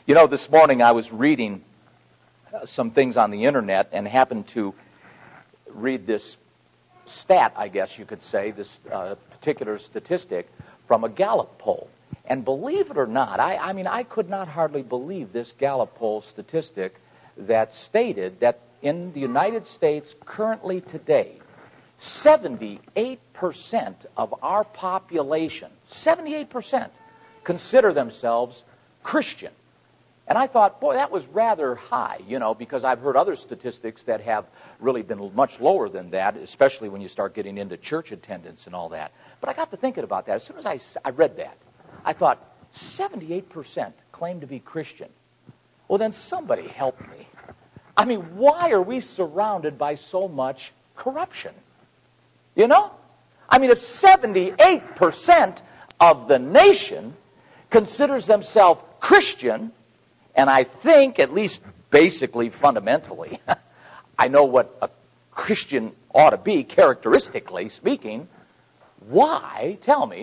You know, this morning I was reading some things on the internet and happened to read this stat, I guess you could say, this particular statistic from a Gallup poll. And believe it or not, I could not hardly believe this Gallup poll statistic that stated that in the United States currently today, 78% of our population, 78%, consider themselves Christian. And I thought, boy, that was rather high, because I've heard other statistics that have really been much lower than that, especially when you start getting into church attendance and all that. But I got to thinking about that. As soon as I read that, I thought, 78% claim to be Christian. Well, then somebody help me. Why are we surrounded by so much corruption? If 78% of the nation considers themselves Christian, and I think, at least basically, fundamentally, I know what a Christian ought to be, characteristically speaking, why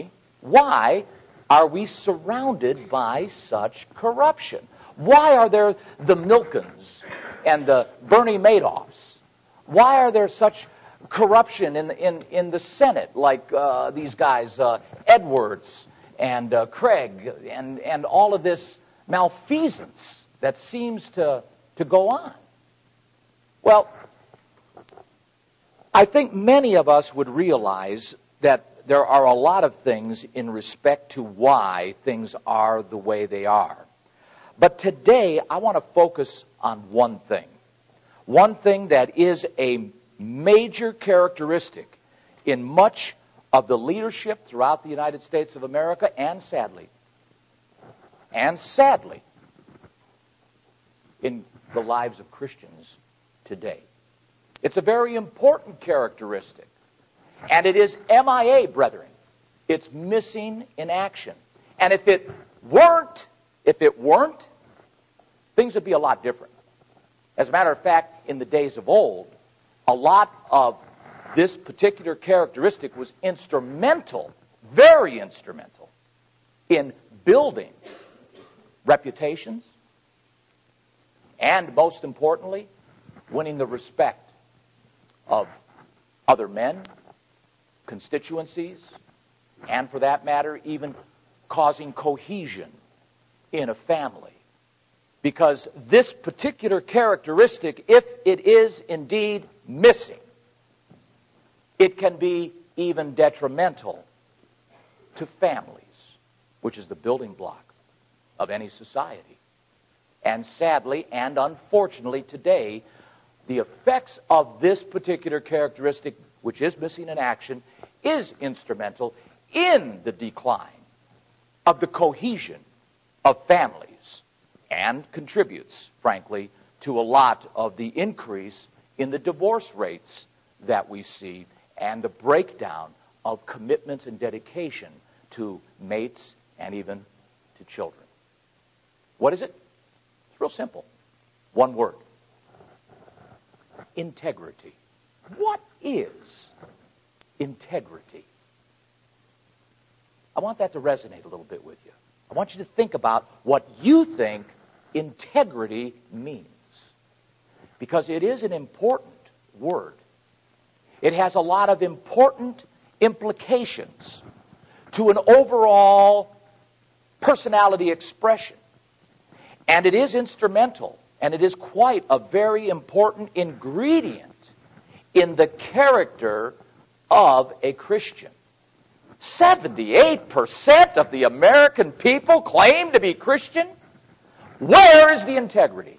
are we surrounded by such corruption? Why are there the Milkens and the Bernie Madoffs? Why are there such corruption in the Senate, like these guys, Edwards and Craig, and all of this malfeasance that seems to go on? Well, I think many of us would realize that there are a lot of things in respect to why things are the way they are. But today, I want to focus on one thing that is a major characteristic in much of the leadership throughout the United States of America, and sadly, in the lives of Christians today. It's a very important characteristic. And it is MIA, brethren. It's missing in action. And if it weren't, things would be a lot different. As a matter of fact, in the days of old, a lot of this particular characteristic was instrumental, very instrumental, in building reputations and, most importantly, winning the respect of other men, constituencies, and for that matter, even causing cohesion in a family. Because this particular characteristic, if it is indeed missing, it can be even detrimental to families, which is the building block of any society. And sadly and unfortunately today, the effects of this particular characteristic, which is missing in action, is instrumental in the decline of the cohesion of families and contributes, frankly, to a lot of the increase in the divorce rates that we see and the breakdown of commitments and dedication to mates and even to children. What is it? It's real simple. One word. Integrity. What is integrity? I want that to resonate a little bit with you. I want you to think about what you think integrity means. Because it is an important word. It has a lot of important implications to an overall personality expression. And it is instrumental, and it is quite a very important ingredient in the character of a Christian. 78% of the American people claim to be Christian. Where is the integrity?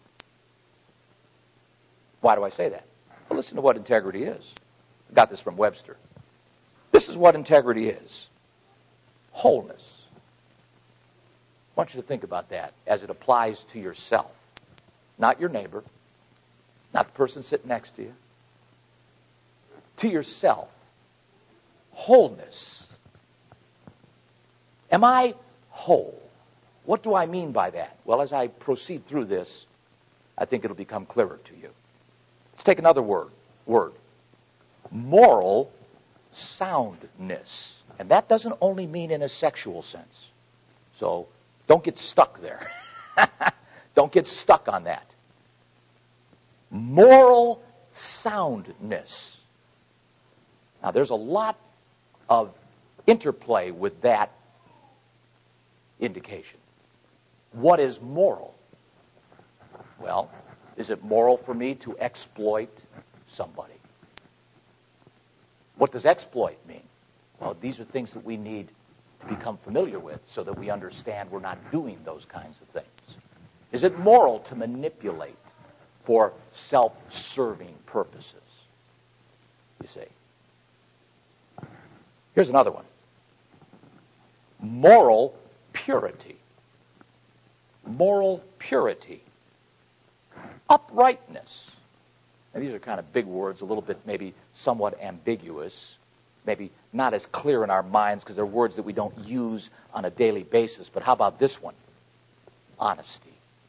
Why do I say that? Well, listen to what integrity is. I got this from Webster. This is what integrity is. Wholeness. I want you to think about that as it applies to yourself. Not your neighbor. Not the person sitting next to you. To yourself. Wholeness. Am I whole? What do I mean by that? Well, as I proceed through this, I think it'll become clearer to you. Let's take another word. Moral soundness. And that doesn't only mean in a sexual sense. So don't get stuck there. get stuck on that. Moral soundness. Now, there's a lot of interplay with that indication. What is moral? Well, is it moral for me to exploit somebody? What does exploit mean? Well, these are things that we need to become familiar with so that we understand we're not doing those kinds of things. Is it moral to manipulate for self-serving purposes? You see. Here's another one. Moral purity. Moral purity. Uprightness. Now, these are kind of big words, a little bit maybe somewhat ambiguous, maybe not as clear in our minds because they're words that we don't use on a daily basis. But how about this one? Honesty.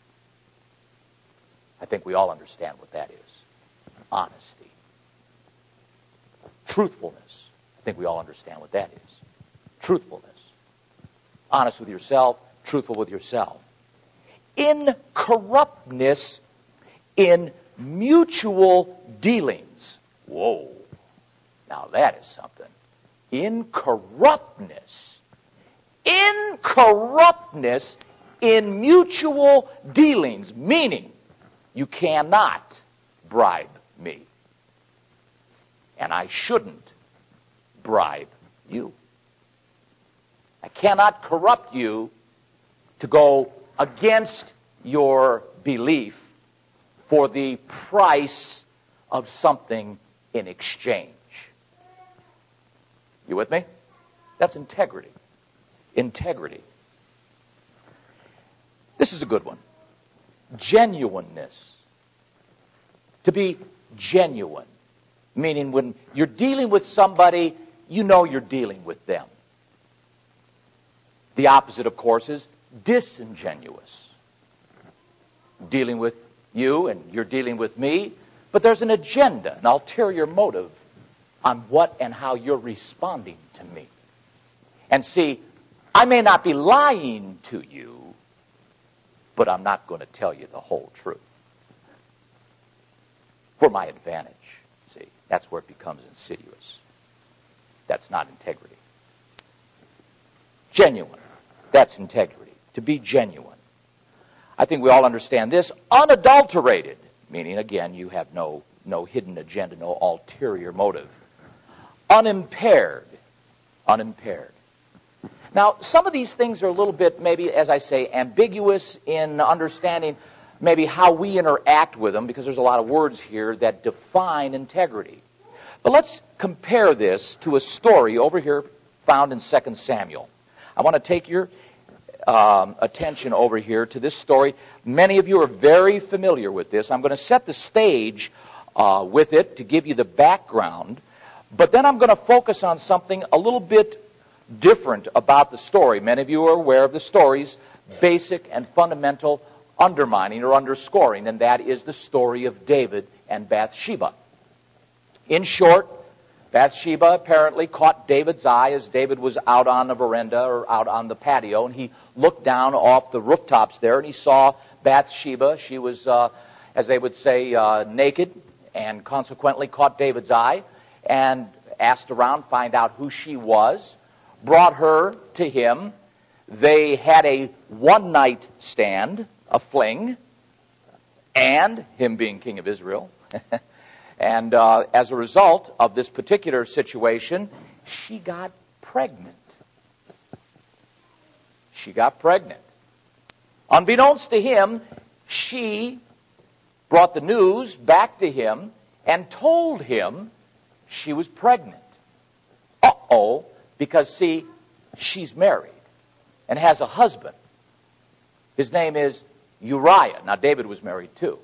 I think we all understand what that is. Honesty. Truthfulness. I think we all understand what that is. Truthfulness. Honest with yourself, truthful with yourself. Incorruptness in mutual dealings. Whoa. Now that is something. Incorruptness. Incorruptness in mutual dealings. Meaning, you cannot bribe me. And I shouldn't bribe you. I cannot corrupt you to go against your belief for the price of something in exchange. You with me? That's integrity. Integrity. This is a good one. Genuineness. To be genuine. Meaning when you're dealing with somebody, you know you're dealing with them. The opposite, of course, is disingenuous. Dealing with you and you're dealing with me, but there's an agenda, an ulterior motive on what and how you're responding to me. And see, I may not be lying to you, but I'm not going to tell you the whole truth. For my advantage. See, that's where it becomes insidious. That's not integrity. Genuine. That's integrity. To be genuine. I think we all understand this. Unadulterated. Meaning, again, you have no hidden agenda, no ulterior motive. Unimpaired. Unimpaired. Now, some of these things are a little bit, maybe, as I say, ambiguous in understanding maybe how we interact with them, because there's a lot of words here that define integrity. But let's compare this to a story over here found in 2 Samuel. I want to take your attention over here to this story. Many of you are very familiar with this. I'm going to set the stage with it to give you the background, but then I'm going to focus on something a little bit different about the story. Many of you are aware of the story's basic and fundamental undermining or underscoring, and that is the story of David and Bathsheba. In short, Bathsheba apparently caught David's eye as David was out on the veranda or out on the patio, and he looked down off the rooftops there, and he saw Bathsheba. She was, as they would say, naked, and consequently caught David's eye, and asked around, find out who she was, brought her to him. They had a one-night stand, a fling, and him being king of Israel. And as a result of this particular situation, she got pregnant. She got pregnant. Unbeknownst to him, she brought the news back to him and told him she was pregnant. Uh-oh, because, see, she's married and has a husband. His name is Uriah. Now, David was married too.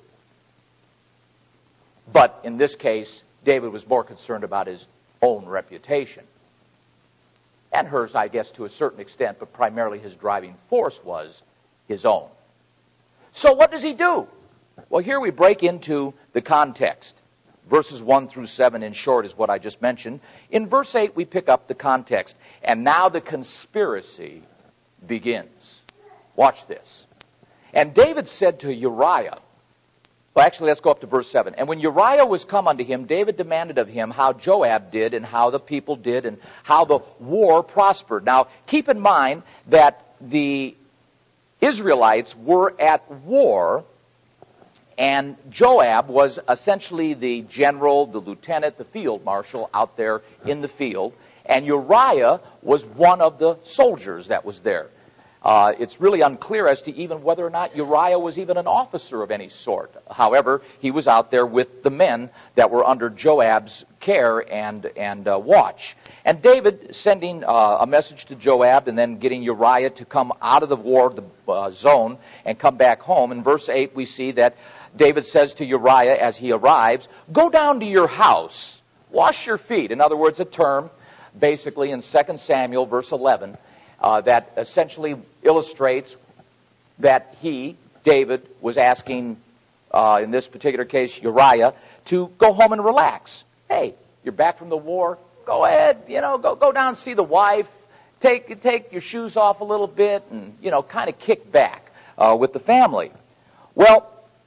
But in this case, David was more concerned about his own reputation. And hers, I guess, to a certain extent, but primarily his driving force was his own. So what does he do? Well, here we break into the context. Verses 1 through 7, in short, is what I just mentioned. In verse 8, we pick up the context. And now the conspiracy begins. Watch this. And David said to Uriah, well, actually, let's go up to verse 7. And when Uriah was come unto him, David demanded of him how Joab did and how the people did and how the war prospered. Now, keep in mind that the Israelites were at war, and Joab was essentially the general, the lieutenant, the field marshal out there in the field, and Uriah was one of the soldiers that was there. It's really unclear as to even whether or not Uriah was even an officer of any sort. However, he was out there with the men that were under Joab's care and watch. And David sending a message to Joab and then getting Uriah to come out of the war zone and come back home. In verse 8 we see that David says to Uriah as he arrives, "Go down to your house, wash your feet." In other words, a term basically in 2 Samuel verse 11 that essentially illustrates that David, was asking, in this particular case, Uriah, to go home and relax. Hey, you're back from the war. Go ahead, go down and see the wife. Take your shoes off a little bit and, kind of kick back with the family. Well,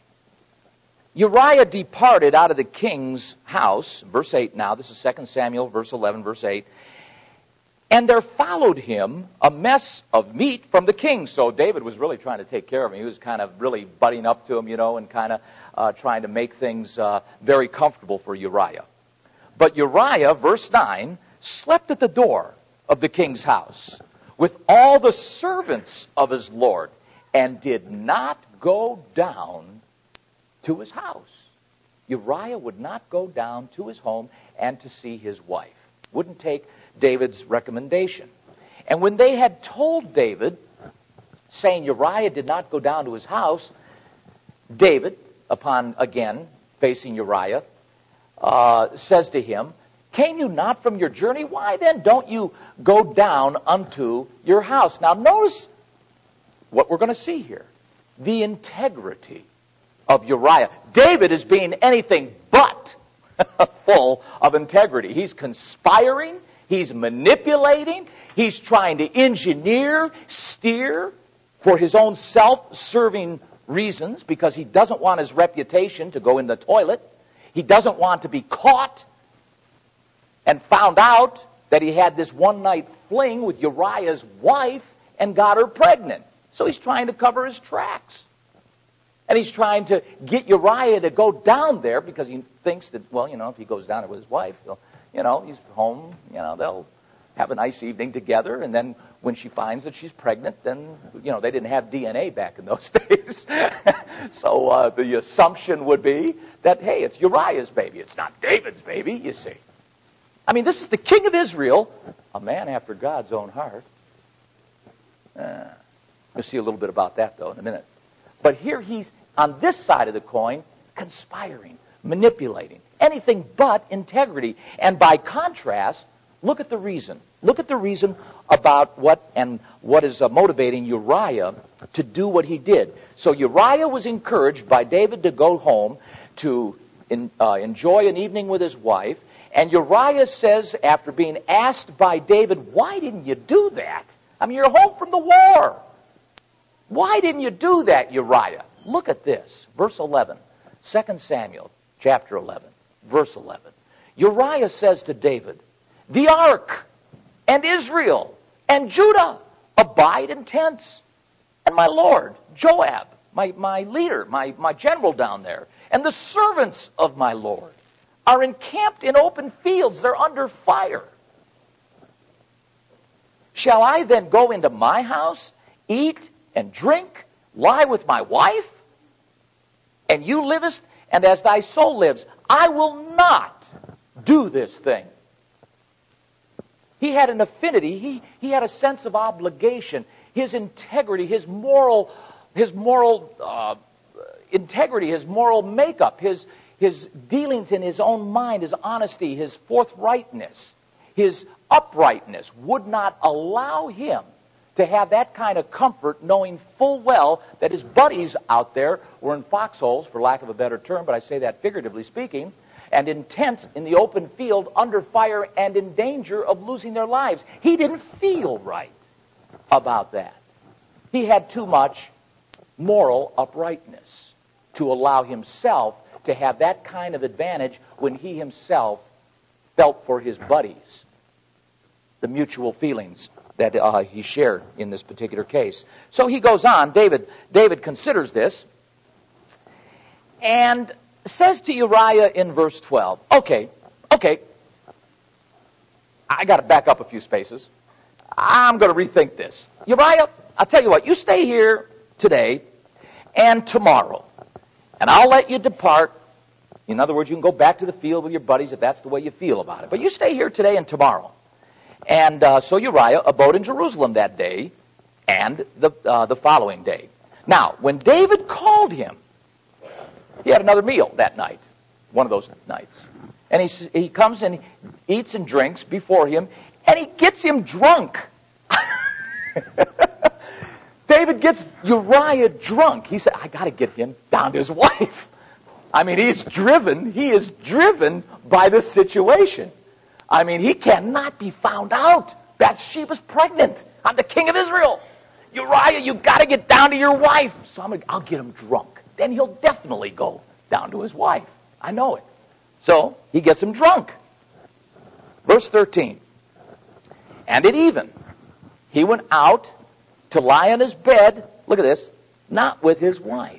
Uriah departed out of the king's house. Verse 8 now. This is 2 Samuel, verse 11, verse 8. And there followed him a mess of meat from the king. So David was really trying to take care of him. He was kind of really butting up to him, and kind of trying to make things very comfortable for Uriah. But Uriah, verse 9, slept at the door of the king's house with all the servants of his lord and did not go down to his house. Uriah would not go down to his home and to see his wife. Wouldn't take David's recommendation. And when they had told David, saying Uriah did not go down to his house, David, upon again facing Uriah, says to him, "Came you not from your journey? Why then don't you go down unto your house?" Now notice what we're going to see here. The integrity of Uriah. David is being anything but full of integrity. He's conspiring. He's manipulating. He's trying to engineer, steer for his own self-serving reasons because he doesn't want his reputation to go in the toilet. He doesn't want to be caught and found out that he had this one-night fling with Uriah's wife and got her pregnant. So he's trying to cover his tracks. And he's trying to get Uriah to go down there because he thinks that, if he goes down there with his wife, he's home, they'll have a nice evening together. And then when she finds that she's pregnant, then, they didn't have DNA back in those days. So the assumption would be that, hey, it's Uriah's baby. It's not David's baby, you see. I mean, this is the king of Israel, a man after God's own heart. We'll see a little bit about that, though, in a minute. But here he's, on this side of the coin, conspiring, manipulating, anything but integrity. And by contrast, look at the reason. Look at the reason about what is motivating Uriah to do what he did. So Uriah was encouraged by David to go home to enjoy an evening with his wife. And Uriah says, after being asked by David, "Why didn't you do that? I mean, you're home from the war. Why didn't you do that, Uriah?" Look at this. Verse 11. 2 Samuel chapter 11. Verse 11. Uriah says to David, "The ark and Israel and Judah abide in tents. And my lord, Joab, my leader, my general down there, and the servants of my lord are encamped in open fields. They're under fire. Shall I then go into my house, eat and drink, lie with my wife? And you livest, and as thy soul lives, I will not do this thing." He had an affinity. He had a sense of obligation. His integrity, his moral integrity, his moral makeup, his dealings in his own mind, his honesty, his forthrightness, his uprightness would not allow him to have that kind of comfort, knowing full well that his buddies out there were in foxholes, for lack of a better term, but I say that figuratively speaking, and in tents in the open field, under fire, and in danger of losing their lives. He didn't feel right about that. He had too much moral uprightness to allow himself to have that kind of advantage when he himself felt for his buddies the mutual feelings that he shared in this particular case. So he goes on, David considers this, and says to Uriah in verse 12, okay, I got to back up a few spaces. I'm going to rethink this. Uriah, I'll tell you what, you stay here today and tomorrow, and I'll let you depart. In other words, you can go back to the field with your buddies if that's the way you feel about it. But you stay here today and tomorrow. And so Uriah abode in Jerusalem that day and the following day. Now, when David called him, he had another meal that night, one of those nights. And he comes and he eats and drinks before him, and he gets him drunk. David gets Uriah drunk. He said, I got to get him down to his wife. I mean, he is driven by this situation. I mean, he cannot be found out. Bathsheba's pregnant. I'm the king of Israel. Uriah, you got to get down to your wife. So I'll get him drunk. Then he'll definitely go down to his wife. I know it. So he gets him drunk. Verse 13. And at even, he went out to lie on his bed, look at this, not with his wife.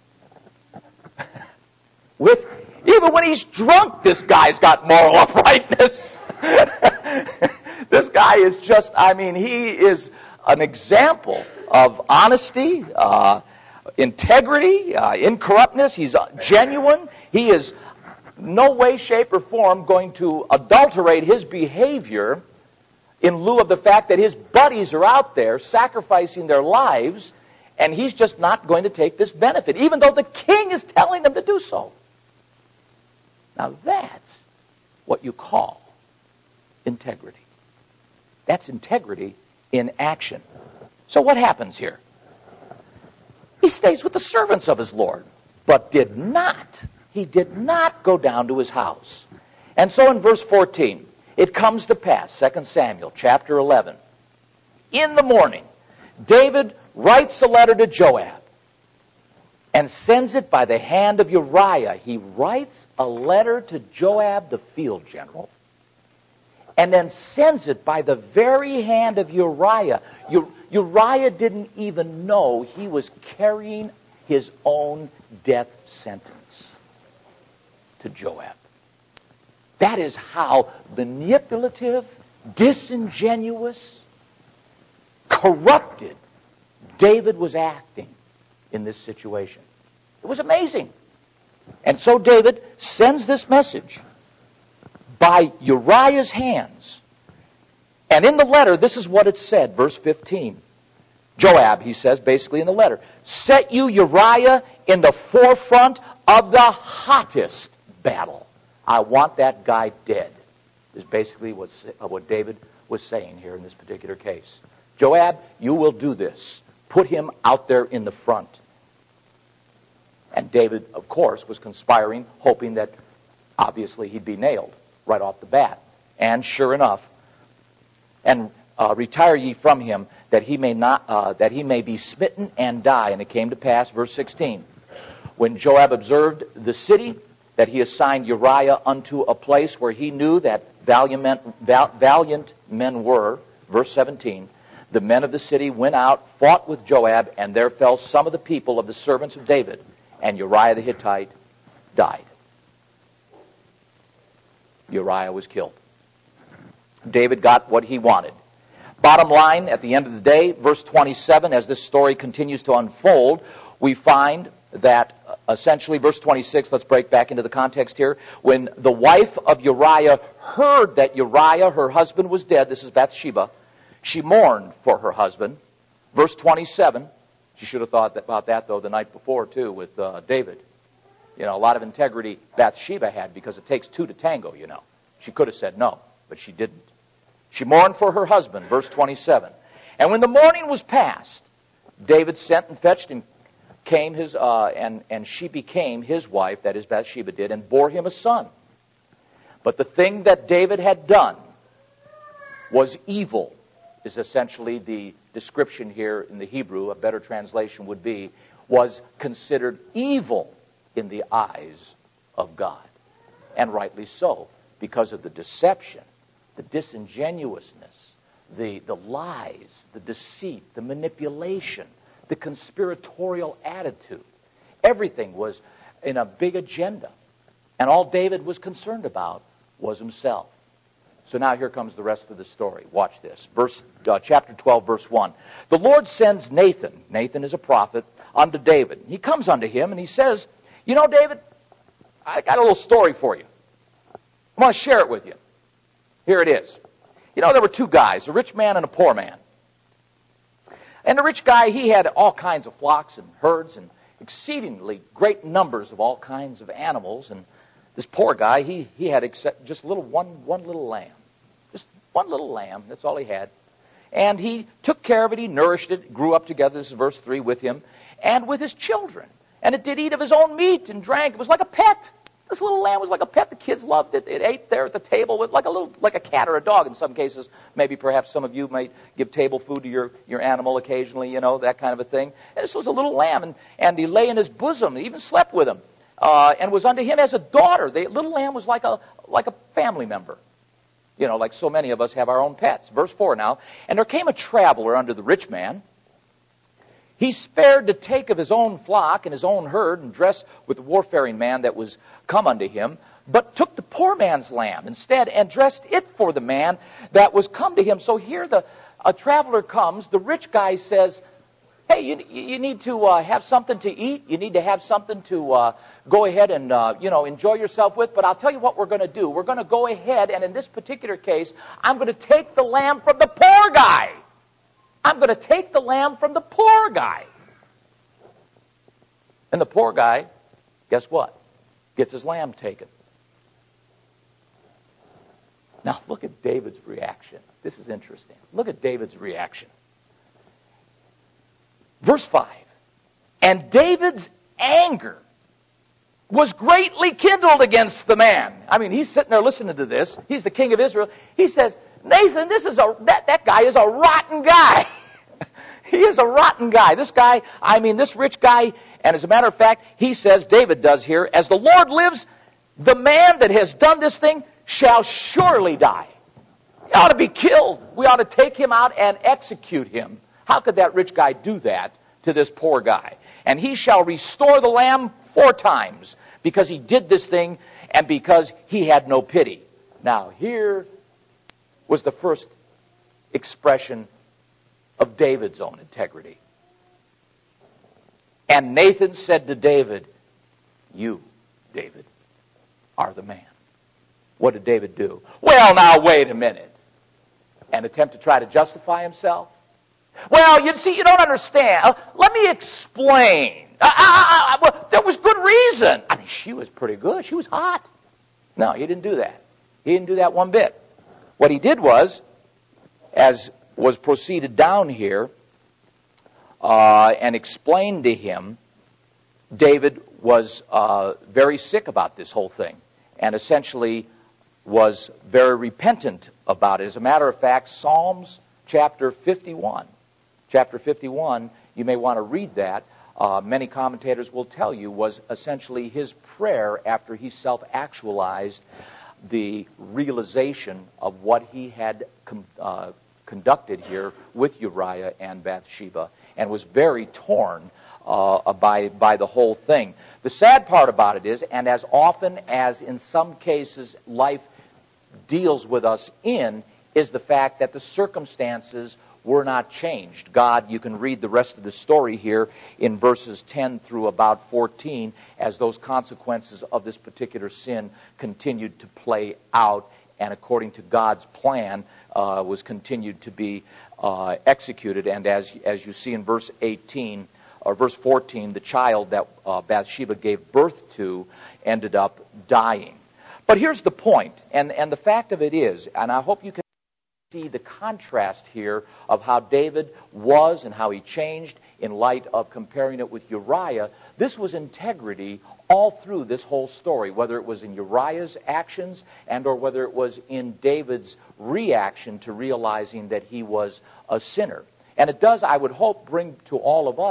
Even when he's drunk, this guy's got moral uprightness. This guy is just, he is an example of honesty, integrity, incorruptness. He's genuine. He is no way, shape, or form going to adulterate his behavior in lieu of the fact that his buddies are out there sacrificing their lives, and he's just not going to take this benefit, even though the king is telling them to do so. Now that's what you call integrity. That's integrity in action. So what happens here? He stays with the servants of his Lord, but he did not go down to his house. And so in verse 14, it comes to pass, 2 Samuel chapter 11, in the morning, David writes a letter to Joab and sends it by the hand of Uriah. He writes a letter to Joab, the field general, and then sends it by the very hand of Uriah. Uriah didn't even know he was carrying his own death sentence to Joab. That is how manipulative, disingenuous, corrupted David was acting in this situation. It was amazing. And so David sends this message by Uriah's hands. And in the letter, this is what it said, verse 15. Joab, he says, basically in the letter, set you Uriah in the forefront of the hottest battle. I want that guy dead, is basically what David was saying here in this particular case. Joab, you will do this. Put him out there in the front. And David, of course, was conspiring, hoping that obviously he'd be nailed right off the bat. And sure enough, and retire ye from him, that he may be smitten and die. And it came to pass, verse 16, when Joab observed the city, that he assigned Uriah unto a place where he knew that valiant men were. Verse 17, the men of the city went out, fought with Joab, and there fell some of the people of the servants of David, and Uriah the Hittite died. Uriah was killed. David got what he wanted. Bottom line, at the end of the day, verse 27, as this story continues to unfold, we find that essentially, verse 26, let's break back into the context here. When the wife of Uriah heard that Uriah, her husband, was dead, this is Bathsheba, she mourned for her husband. Verse 27, she should have thought about that, though, the night before, too, with David. You know, a lot of integrity Bathsheba had, because it takes two to tango, you know. She could have said no, but she didn't. She mourned for her husband, verse 27. And when the morning was past, David sent and fetched and came and she became his wife, that is Bathsheba did, and bore him a son. But the thing that David had done was evil, is essentially the description here in the Hebrew. A better translation would be, was considered evil in the eyes of God. And rightly so, because of the deception, the disingenuousness, the lies, the deceit, the manipulation, the conspiratorial attitude. Everything was in a big agenda. And all David was concerned about was himself. So now here comes the rest of the story. Watch this. Chapter 12, verse 1. The Lord sends Nathan. Nathan is a prophet unto David. He comes unto him and he says, you know, David, I got a little story for you. I want to share it with you. Here it is. You know, there were two guys, a rich man and a poor man. And the rich guy, he had all kinds of flocks and herds and exceedingly great numbers of all kinds of animals. And this poor guy, he had just one little lamb. Just one little lamb. That's all he had. And he took care of it. He nourished it. Grew up together, this is verse 3, with him and with his children. And it did eat of his own meat and drank. It was like a pet. This little lamb was like a pet. The kids loved it. It ate there at the table with like a cat or a dog in some cases. Maybe perhaps some of you might give table food to your animal occasionally, you know, that kind of a thing. And this was a little lamb, and he lay in his bosom. He even slept with him, and was unto him as a daughter. The little lamb was like a family member. You know, like so many of us have our own pets. Verse 4 now. And there came a traveler unto the rich man. He spared to take of his own flock and his own herd and dress with the warfaring man that was come unto him, but took the poor man's lamb instead and dressed it for the man that was come to him. So here a traveler comes. The rich guy says, hey, you need to have something to eat. You need to have something to go ahead and enjoy yourself with. But I'll tell you what we're going to do. We're going to go ahead, and in this particular case, I'm going to take the lamb from the poor guy. I'm going to take the lamb from the poor guy. And the poor guy, guess what? Gets his lamb taken. Now look at David's reaction. This is interesting. Look at David's reaction. Verse 5. And David's anger was greatly kindled against the man. I mean, he's sitting there listening to this. He's the king of Israel. He says, Nathan, that guy is a rotten guy. He is a rotten guy. This guy, this rich guy, and as a matter of fact, he says, David does here, as the Lord lives, the man that has done this thing shall surely die. He ought to be killed. We ought to take him out and execute him. How could that rich guy do that to this poor guy? And he shall restore the lamb 4 times because he did this thing and because he had no pity. Now, here was the first expression of David's own integrity. And Nathan said to David, you, David, are the man. What did David do? Well, now, wait a minute. And attempt to try to justify himself? Well, you see, you don't understand. Let me explain. Well, there was good reason. I mean, she was pretty good. She was hot. No, he didn't do that. He didn't do that one bit. What he did was, as was proceeded down here, and explained to him, David was very sick about this whole thing, and essentially was very repentant about it. As a matter of fact, Psalms chapter 51, you may want to read that. Many commentators will tell you was essentially his prayer after he self-actualized the realization of what he had conducted here with Uriah and Bathsheba, and was very torn by the whole thing. The sad part about it is, and as often as in some cases life deals with us in, is the fact that the circumstances were not changed. God, you can read the rest of the story here in verses 10 through about 14 as those consequences of this particular sin continued to play out, and according to God's plan was continued to be executed. And as you see in verse 18 or verse 14, the child that Bathsheba gave birth to ended up dying. But here's the point, and the fact of it is, and I hope you can see the contrast here of how David was and how he changed in light of comparing it with Uriah. This was integrity all through this whole story, whether it was in Uriah's actions and or whether it was in David's reaction to realizing that he was a sinner. And it does, I would hope, bring to all of us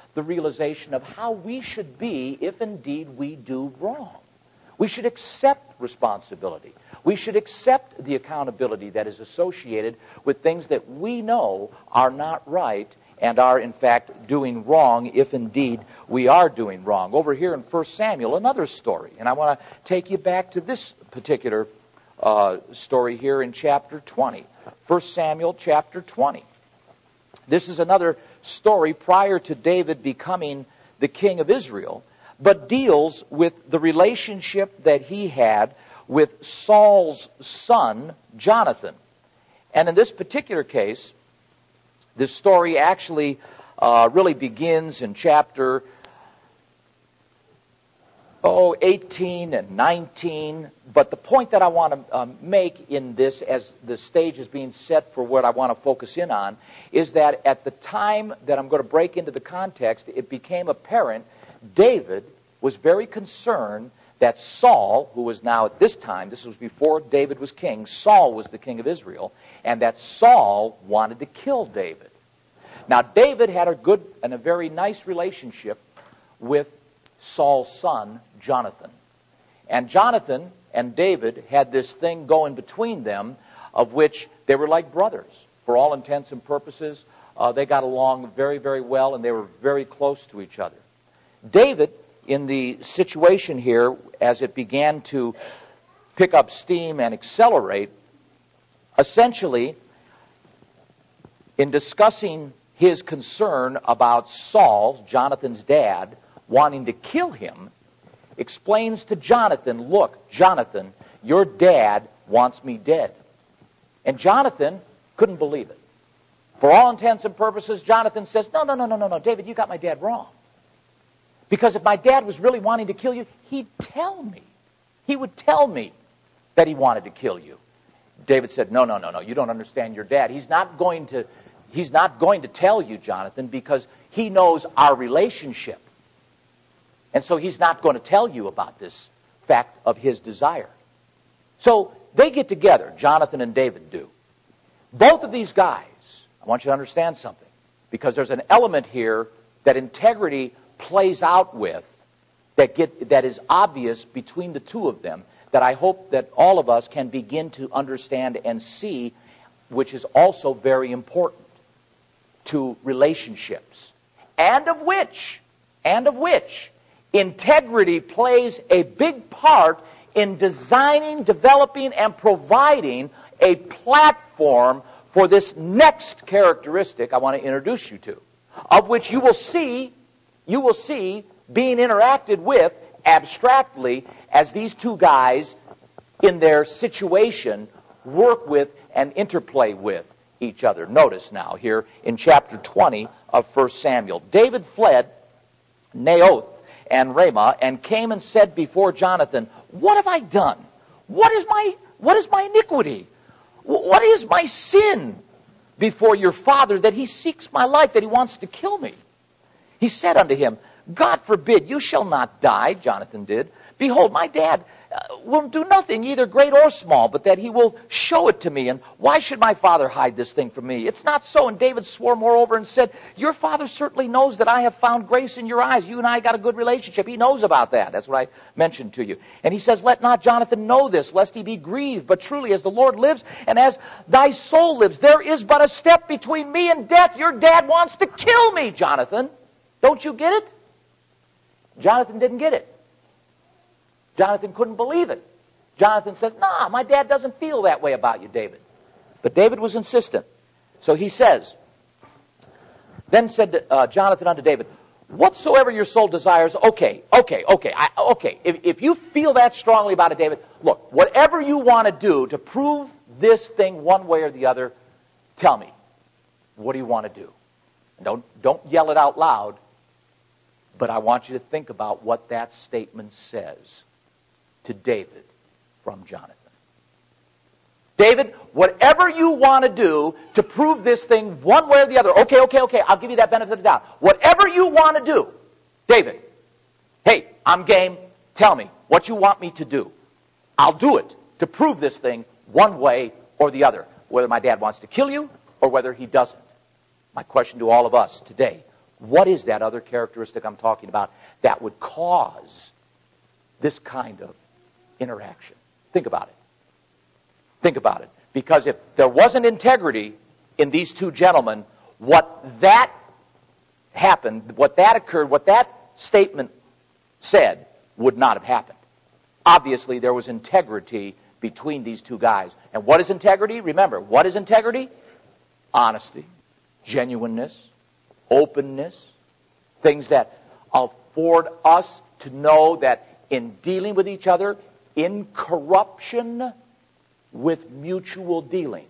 the realization of how we should be if indeed we do wrong. We should accept responsibility. We should accept the accountability that is associated with things that we know are not right and are, in fact, doing wrong if indeed we are doing wrong. Over here in 1 Samuel, another story. And I want to take you back to this particular story here in chapter 20. 1 Samuel chapter 20. This is another story prior to David becoming the king of Israel, but deals with the relationship that he had with Saul's son, Jonathan. And in this particular case, this story actually really begins in chapter 18 and 19. But the point that I want to make in this, as the stage is being set for what I want to focus in on, is that at the time that I'm going to break into the context, it became apparent David was very concerned that Saul, who was now at this time, this was before David was king, Saul was the king of Israel, and that Saul wanted to kill David. Now, David had a good and a very nice relationship with Saul's son, Jonathan. And Jonathan and David had this thing going between them of which they were like brothers. For all intents and purposes, they got along very, very well, and they were very close to each other. David, in the situation here, as it began to pick up steam and accelerate, essentially, in discussing his concern about Saul, Jonathan's dad, wanting to kill him, explains to Jonathan, look, Jonathan, your dad wants me dead. And Jonathan couldn't believe it. For all intents and purposes, Jonathan says, no, David, you got my dad wrong. Because if my dad was really wanting to kill you, he'd tell me. He would tell me that he wanted to kill you. David said, no, you don't understand your dad. He's not going to tell you, Jonathan, because he knows our relationship. And so he's not going to tell you about this fact of his desire. So they get together, Jonathan and David do. Both of these guys, I want you to understand something, because there's an element here that integrity plays out with that is obvious between the two of them, that I hope that all of us can begin to understand and see, which is also very important to relationships, and of which integrity plays a big part in designing, developing, and providing a platform for this next characteristic I want to introduce you to, of which you will see being interacted with abstractly as these two guys in their situation work with and interplay with each other. Notice now here in chapter 20 of 1 Samuel. David fled Naoth and Ramah and came and said before Jonathan, what have I done? What is my iniquity? What is my sin before your father that he seeks my life, that he wants to kill me? He said unto him, God forbid, you shall not die, Jonathan did. Behold, my dad will do nothing, either great or small, but that he will show it to me. And why should my father hide this thing from me? It's not so. And David swore moreover and said, your father certainly knows that I have found grace in your eyes. You and I got a good relationship. He knows about that. That's what I mentioned to you. And he says, let not Jonathan know this, lest he be grieved. But truly, as the Lord lives, and as thy soul lives, there is but a step between me and death. Your dad wants to kill me, Jonathan. Don't you get it? Jonathan didn't get it. Jonathan couldn't believe it. Jonathan says, nah, my dad doesn't feel that way about you, David. But David was insistent. So he says, then said Jonathan unto David, whatsoever your soul desires, okay. If you feel that strongly about it, David, look, whatever you want to do to prove this thing one way or the other, tell me. What do you want to do? And don't yell it out loud, but I want you to think about what that statement says to David from Jonathan. David, whatever you want to do to prove this thing one way or the other, okay, I'll give you that benefit of the doubt. Whatever you want to do, David, hey, I'm game. Tell me what you want me to do. I'll do it to prove this thing one way or the other, whether my dad wants to kill you or whether he doesn't. My question to all of us today, What is that other characteristic I'm talking about that would cause this kind of interaction? Think about it. Think about it. Because if there wasn't integrity in these two gentlemen, what that happened, what that occurred, what that statement said would not have happened. Obviously, there was integrity between these two guys. And what is integrity? Remember, what is integrity? Honesty, genuineness, openness, things that afford us to know that in dealing with each other, incorruption with mutual dealings.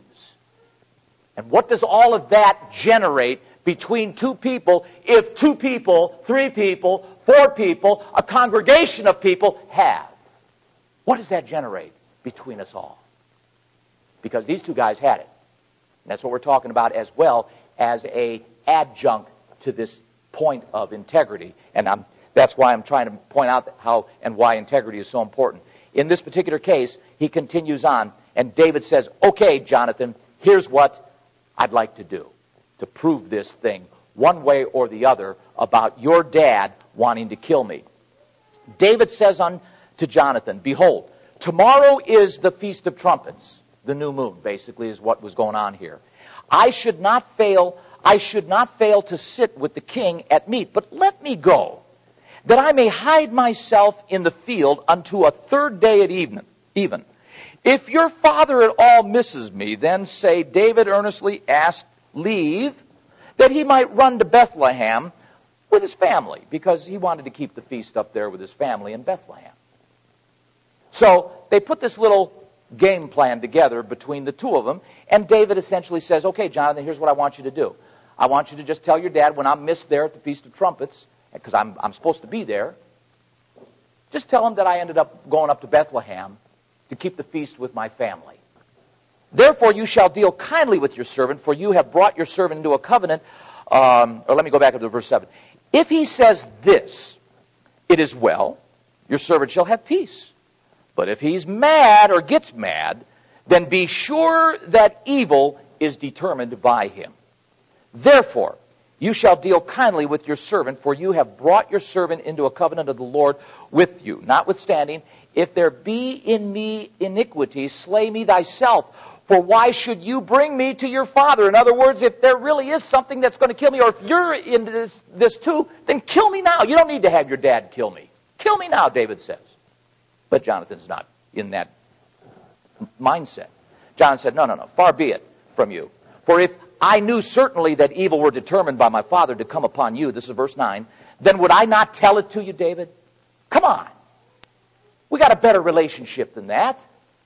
And what does all of that generate between two people if 2 people, 3 people, 4 people, a congregation of people have? What does that generate between us all? Because these two guys had it. And that's what we're talking about as well as a adjunct to this point of integrity. And that's why I'm trying to point out how and why integrity is so important. In this particular case, he continues on, and David says, okay, Jonathan, here's what I'd like to do to prove this thing one way or the other about your dad wanting to kill me. David says to Jonathan, behold, tomorrow is the Feast of Trumpets. The new moon, basically, is what was going on here. I should not fail to sit with the king at meat, but let me go, that I may hide myself in the field unto a 3rd day at even. If your father at all misses me, then say, David earnestly asked leave, that he might run to Bethlehem with his family, because he wanted to keep the feast up there with his family in Bethlehem. So they put this little game plan together between the two of them, and David essentially says, okay, Jonathan, here's what I want you to do. I want you to just tell your dad when I'm missed there at the Feast of Trumpets, because I'm supposed to be there, just tell him that I ended up going up to Bethlehem to keep the feast with my family. Therefore you shall deal kindly with your servant, for you have brought your servant into a covenant. Or let me go back up to verse 7. If he says this, it is well, your servant shall have peace. But if he's mad or gets mad, then be sure that evil is determined by him. Therefore, you shall deal kindly with your servant, for you have brought your servant into a covenant of the Lord with you. Notwithstanding, if there be in me iniquity, slay me thyself. For why should you bring me to your father? In other words, if there really is something that's going to kill me, or if you're into this too, then kill me now. You don't need to have your dad kill me. Kill me now, David says. But Jonathan's not in that mindset. Jonathan said, no, far be it from you. For if I knew certainly that evil were determined by my father to come upon you, this is verse 9, then would I not tell it to you, David? Come on. We got a better relationship than that.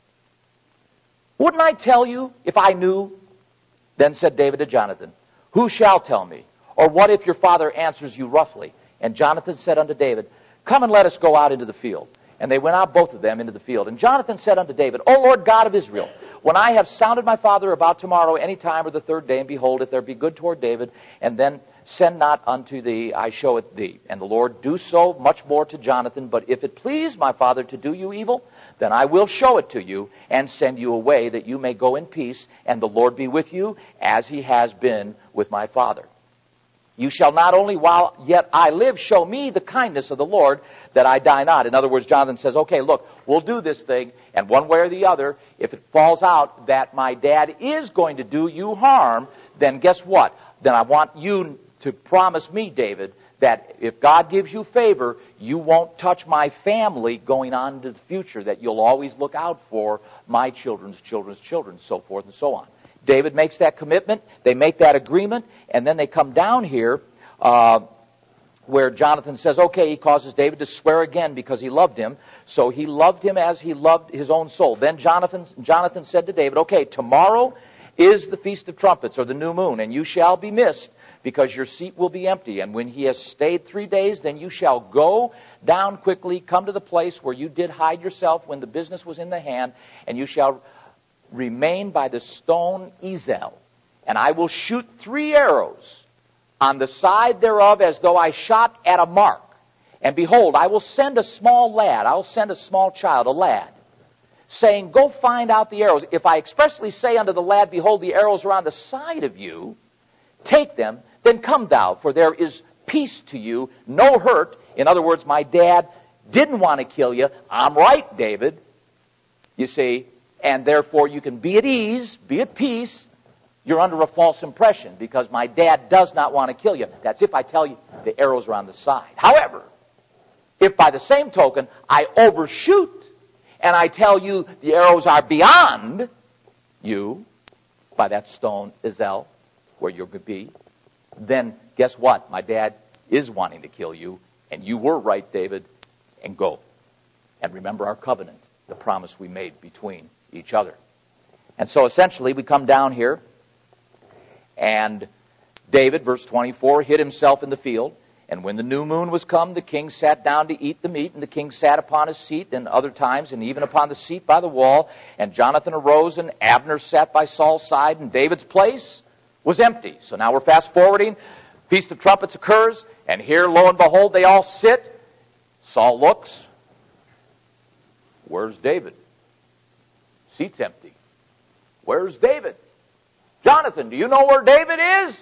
Wouldn't I tell you if I knew? Then said David to Jonathan, who shall tell me? Or what if your father answers you roughly? And Jonathan said unto David, come and let us go out into the field. And they went out both of them into the field. And Jonathan said unto David, O Lord God of Israel, when I have sounded my father about tomorrow any time or the 3rd day, and behold, if there be good toward David, and then send not unto thee, I show it thee. And the Lord do so much more to Jonathan. But if it please my father to do you evil, then I will show it to you and send you away, that you may go in peace, and the Lord be with you, as he has been with my father. You shall not only while yet I live show me the kindness of the Lord, that I die not. In other words, Jonathan says, okay, look, we'll do this thing, and one way or the other, if it falls out that my dad is going to do you harm, then guess what? Then I want you to promise me, David, that if God gives you favor, you won't touch my family going on into the future, that you'll always look out for my children's children's children, so forth and so on. David makes that commitment, they make that agreement, and then they come down here where Jonathan says, okay, he causes David to swear again because he loved him. So he loved him as he loved his own soul. Then Jonathan said to David, okay, tomorrow is the Feast of Trumpets, or the new moon, and you shall be missed, because your seat will be empty. And when he has stayed 3 days, then you shall go down quickly, come to the place where you did hide yourself when the business was in the hand, and you shall remain by the stone Ezel. And I will shoot 3 arrows on the side thereof, as though I shot at a mark. And behold, I will send a small lad, I will send a small child, a lad, saying, go find out the arrows. If I expressly say unto the lad, behold, the arrows are on the side of you, take them, then come thou, for there is peace to you, no hurt. In other words, my dad didn't want to kill you. I'm right, David. You see, and therefore you can be at ease, be at peace. You're under a false impression because my dad does not want to kill you. That's if I tell you the arrows are on the side. However, if by the same token I overshoot and I tell you the arrows are beyond you, by that stone, Ezel, where you're going to be, then guess what? My dad is wanting to kill you, and you were right, David, and go. And remember our covenant, the promise we made between each other. And so essentially we come down here, and David, verse 24, hid himself in the field. And when the new moon was come, the king sat down to eat the meat, and the king sat upon his seat, and other times, and even upon the seat by the wall. And Jonathan arose, and Abner sat by Saul's side, and David's place was empty. So now we're fast forwarding. Feast of Trumpets occurs, and here, lo and behold, they all sit. Saul looks. Where's David? Seat's empty. Where's David? Jonathan, do you know where David is?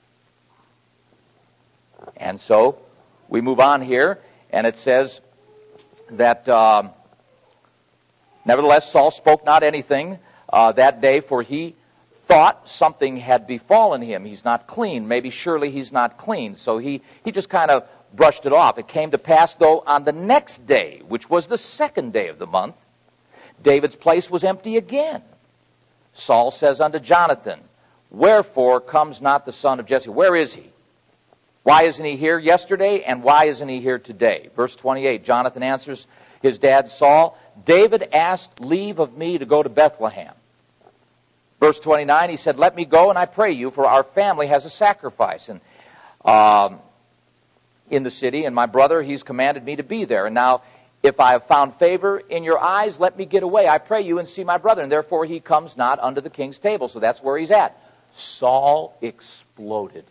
And so we move on here, and it says that nevertheless Saul spoke not anything that day, for he thought something had befallen him. He's not clean. Maybe surely he's not clean. So he just kind of brushed it off. It came to pass, though, on the next day, which was the second day of the month, David's place was empty again. Saul says unto Jonathan, wherefore comes not the son of Jesse? Where is he? Why isn't he here yesterday, and why isn't he here today? Verse 28, Jonathan answers his dad Saul, David asked leave of me to go to Bethlehem. Verse 29, he said, let me go, and I pray you, for our family has a sacrifice in the city, and my brother, he's commanded me to be there. And now, if I have found favor in your eyes, let me get away, I pray you, and see my brother. And therefore he comes not unto the king's table. So that's where he's at. Saul exploded.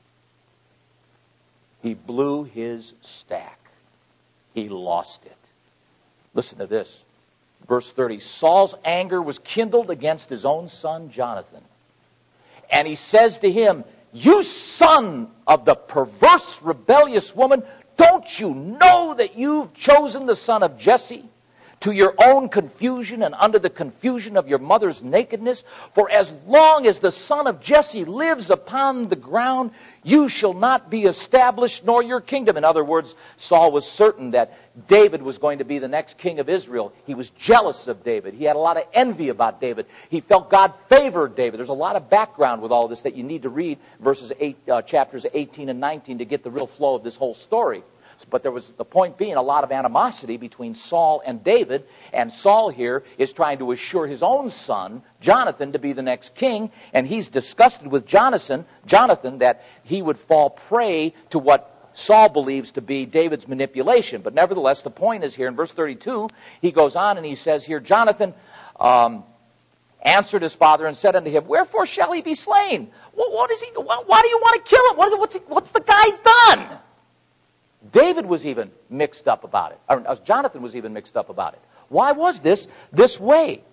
He blew his stack. He lost it. Listen to this. Verse 30. Saul's anger was kindled against his own son Jonathan. And he says to him, you son of the perverse, rebellious woman, don't you know that you've chosen the son of Jesse to your own confusion and under the confusion of your mother's nakedness? For as long as the son of Jesse lives upon the ground, you shall not be established, nor your kingdom. In other words, Saul was certain that David was going to be the next king of Israel. He was jealous of David. He had a lot of envy about David. He felt God favored David. There's a lot of background with all this that you need to read chapters 18 and 19 to get the real flow of this whole story. But there was, the point being, a lot of animosity between Saul and David, and Saul here is trying to assure his own son, Jonathan, to be the next king, and he's disgusted with Jonathan, that he would fall prey to what Saul believes to be David's manipulation. But nevertheless, the point is here in verse 32, he goes on and he says here, Jonathan answered his father and said unto him, wherefore shall he be slain? What is he? Why do you want to kill him? What's the guy done? David was even mixed up about it. Or Jonathan was even mixed up about it. Why was this way?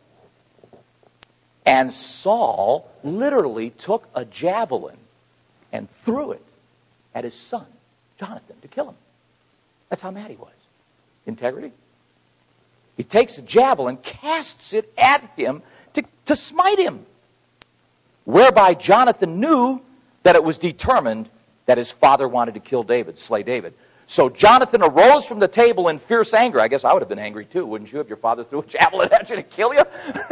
And Saul literally took a javelin and threw it at his son, Jonathan, to kill him. That's how mad he was. Integrity. He takes a javelin, casts it at him to smite him. Whereby Jonathan knew that it was determined that his father wanted to kill David, slay David. So Jonathan arose from the table in fierce anger. I guess I would have been angry too, wouldn't you, if your father threw a javelin at you to kill you?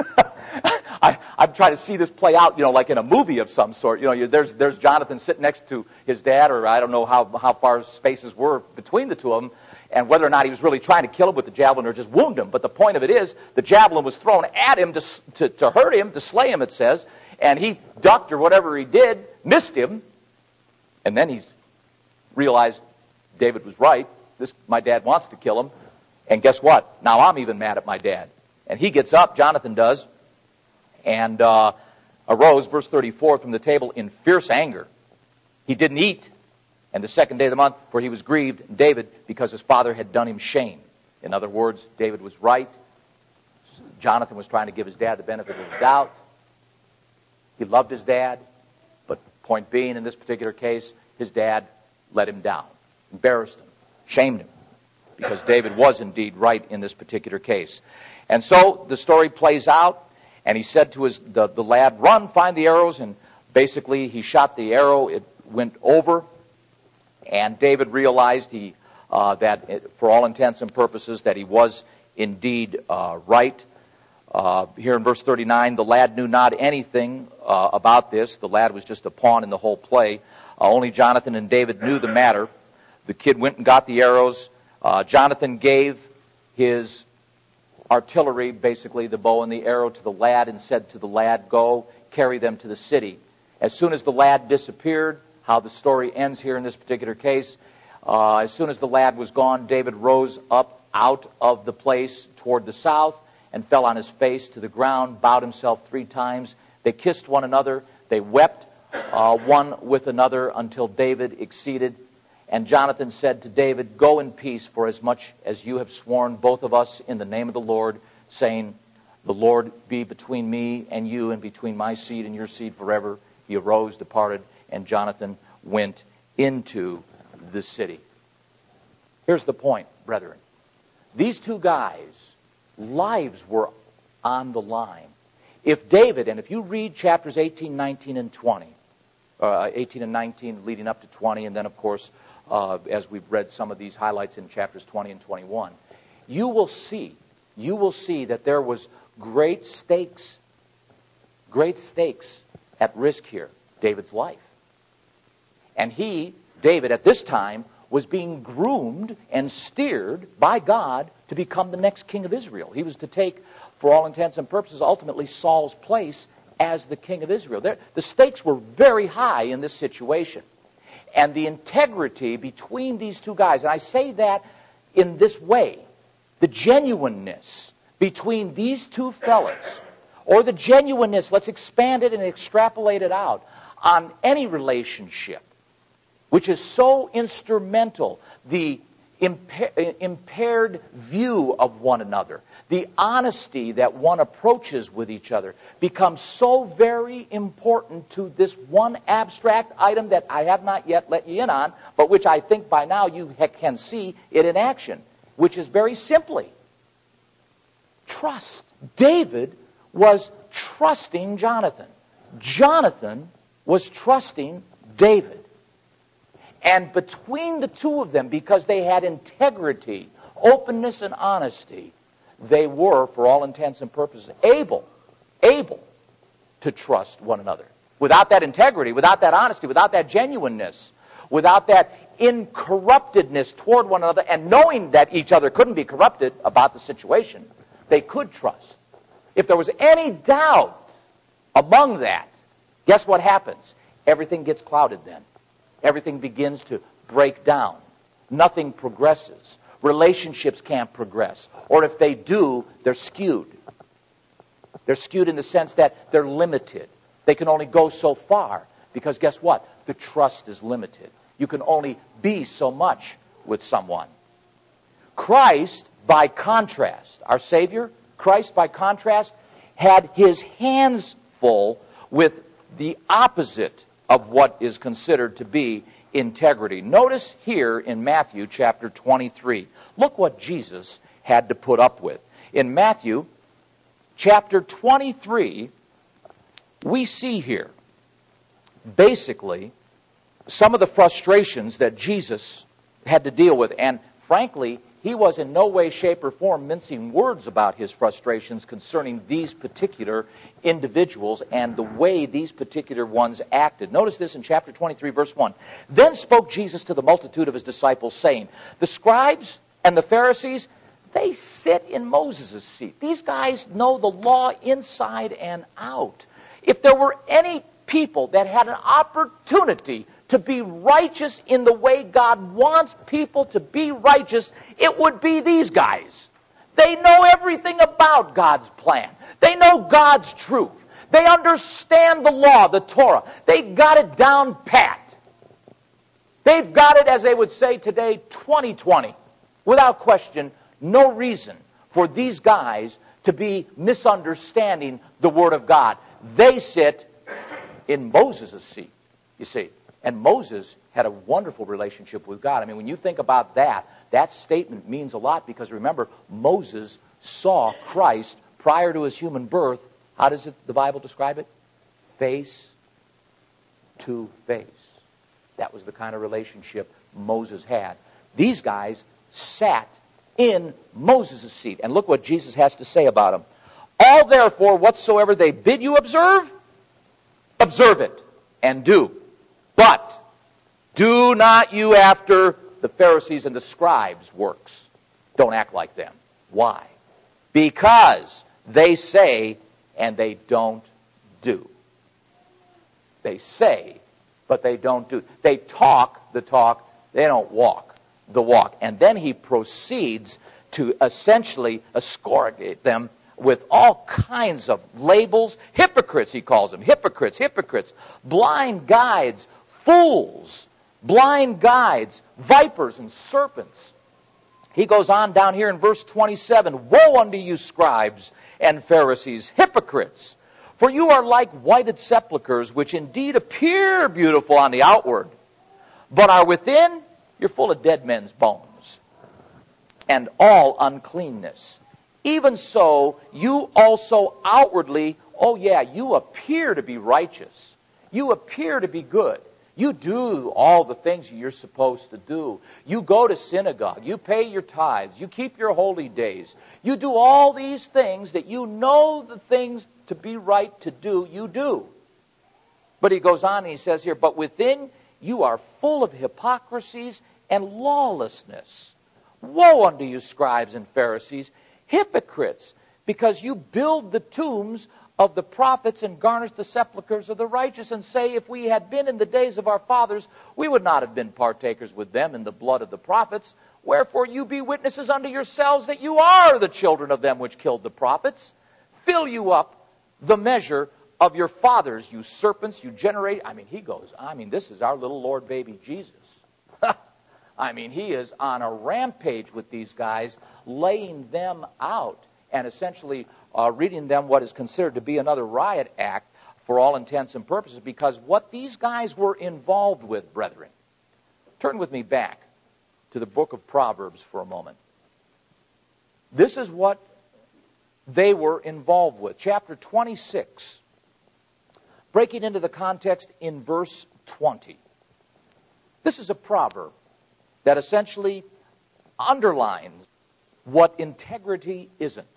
I'm trying to see this play out, like in a movie of some sort. There's Jonathan sitting next to his dad, or I don't know how far spaces were between the two of them, and whether or not he was really trying to kill him with the javelin or just wound him. But the point of it is, the javelin was thrown at him to hurt him, to slay him, it says, and he ducked or whatever he did, missed him, and then he's realized David was right. My dad wants to kill him. And guess what? Now I'm even mad at my dad. And he gets up, Jonathan does, and arose, verse 34, from the table in fierce anger. He didn't eat. And the second day of the month, for he was grieved, David, because his father had done him shame. In other words, David was right. Jonathan was trying to give his dad the benefit of the doubt. He loved his dad. But point being, in this particular case, his dad let him down, embarrassed him, shamed him, because David was indeed right in this particular case. And so the story plays out, and he said to the lad, "Run, find the arrows," and basically he shot the arrow, it went over, and David realized for all intents and purposes that he was indeed right. Here in verse 39, the lad knew not anything about this. The lad was just a pawn in the whole play. Only Jonathan and David knew the matter. The kid went and got the arrows. Jonathan gave his artillery, basically the bow and the arrow, to the lad and said to the lad, "Go, carry them to the city." As soon as the lad disappeared, how the story ends here in this particular case, as soon as the lad was gone, David rose up out of the place toward the south and fell on his face to the ground, bowed himself 3 times. They kissed one another. They wept one with another until David exceeded. And Jonathan said to David, "Go in peace, for as much as you have sworn, both of us, in the name of the Lord, saying, 'The Lord be between me and you, and between my seed and your seed forever.'" He arose, departed, and Jonathan went into the city. Here's the point, brethren. These 2 guys' lives were on the line. If David, and if you read chapters 18, 19, and 20, 18 and 19 leading up to 20, and then, of course, as we've read some of these highlights in chapters 20 and 21, you will see that there was great stakes at risk here, David's life. And David, at this time, was being groomed and steered by God to become the next king of Israel. He was to take, for all intents and purposes, ultimately Saul's place as the king of Israel. The stakes were very high in this situation. And the integrity between these 2 guys, and I say that in this way, the genuineness between these 2 fellas, or the genuineness, let's expand it and extrapolate it out, on any relationship, which is so instrumental, the impaired view of one another, the honesty that one approaches with each other, becomes so very important to this one abstract item that I have not yet let you in on, but which I think by now you can see it in action, which is very simply trust. David was trusting Jonathan. Jonathan was trusting David. And between the 2 of them, because they had integrity, openness, and honesty, they were, for all intents and purposes, able to trust one another. Without that integrity, without that honesty, without that genuineness, without that incorruptedness toward one another, and knowing that each other couldn't be corrupted about the situation, they could trust. If there was any doubt among that, guess what happens? Everything gets clouded then. Everything begins to break down. Nothing progresses. Relationships can't progress. Or if they do, they're skewed. They're skewed in the sense that they're limited. They can only go so far because guess what? The trust is limited. You can only be so much with someone. Christ, by contrast, our Savior, Christ, by contrast, had his hands full with the opposite of what is considered to be integrity. Notice here in Matthew chapter 23. Look what Jesus had to put up with. In Matthew chapter 23, we see here basically some of the frustrations that Jesus had to deal with. And frankly, he was in no way, shape, or form mincing words about his frustrations concerning these particular individuals and the way these particular ones acted. Notice this in chapter 23, verse 1. "Then spoke Jesus to the multitude of his disciples, saying, 'The scribes and the Pharisees, they sit in Moses' seat.'" These guys know the law inside and out. If there were any people that had an opportunity to be righteous in the way God wants people to be righteous, it would be these guys. They know everything about God's plan. They know God's truth. They understand the law, the Torah. They got it down pat. They've got it, as they would say today, 20/20. Without question, no reason for these guys to be misunderstanding the Word of God. They sit in Moses' seat, you see. And Moses had a wonderful relationship with God. I mean, when you think about that, that statement means a lot because remember, Moses saw Christ prior to his human birth. How does the Bible describe it? Face to face. That was the kind of relationship Moses had. These guys sat in Moses' seat. And look what Jesus has to say about them. All therefore, whatsoever they bid you observe, observe it and do. But do not you after the Pharisees and the scribes' works. Don't act like them. Why? Because they say and they don't do. They say, but they don't do. They talk the talk, they don't walk the walk. And then he proceeds to essentially excoriate them with all kinds of labels. Hypocrites, he calls them. Hypocrites, hypocrites. Blind guides, fools. Blind guides, vipers and serpents. He goes on down here in verse 27. Woe unto you, scribes and Pharisees, hypocrites! For you are like whited sepulchres, which indeed appear beautiful on the outward, but are within, you're full of dead men's bones, and all uncleanness. Even so, you also outwardly, oh yeah, you appear to be righteous. You appear to be good. You do all the things you're supposed to do. You go to synagogue. You pay your tithes. You keep your holy days. You do all these things that you know the things to be right to do, you do. But he goes on and he says here, but within you are full of hypocrisies and lawlessness. Woe unto you, scribes and Pharisees, hypocrites, because you build the tombs of the prophets and garnish the sepulchres of the righteous, and say, if we had been in the days of our fathers, we would not have been partakers with them in the blood of the prophets. Wherefore you be witnesses unto yourselves that you are the children of them which killed the prophets. Fill you up the measure of your fathers, you serpents, you generate. This is our little Lord baby Jesus. He is on a rampage with these guys, laying them out and essentially reading them what is considered to be another riot act for all intents and purposes, because what these guys were involved with, brethren. Turn with me back to the book of Proverbs for a moment. This is what they were involved with. Chapter 26, breaking into the context in verse 20. This is a proverb that essentially underlines what integrity isn't.